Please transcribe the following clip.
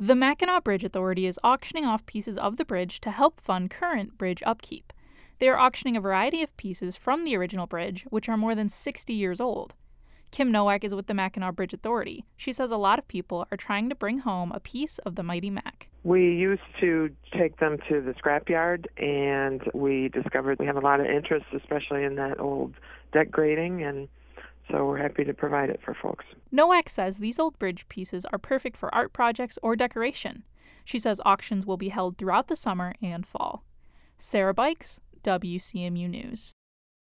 The Mackinac Bridge Authority is auctioning off pieces of the bridge to help fund current bridge upkeep. They are auctioning a variety of pieces from the original bridge, which are more than 60 years old. Kim Nowak is with the Mackinac Bridge Authority. She says a lot of people are trying to bring home a piece of the mighty Mac. We used to take them to the scrapyard, and we discovered we have a lot of interest, especially in that old deck grading, and so we're happy to provide it for folks. Nowak says these old bridge pieces are perfect for art projects or decoration. She says auctions will be held throughout the summer and fall. Sarah Bikes, WCMU News.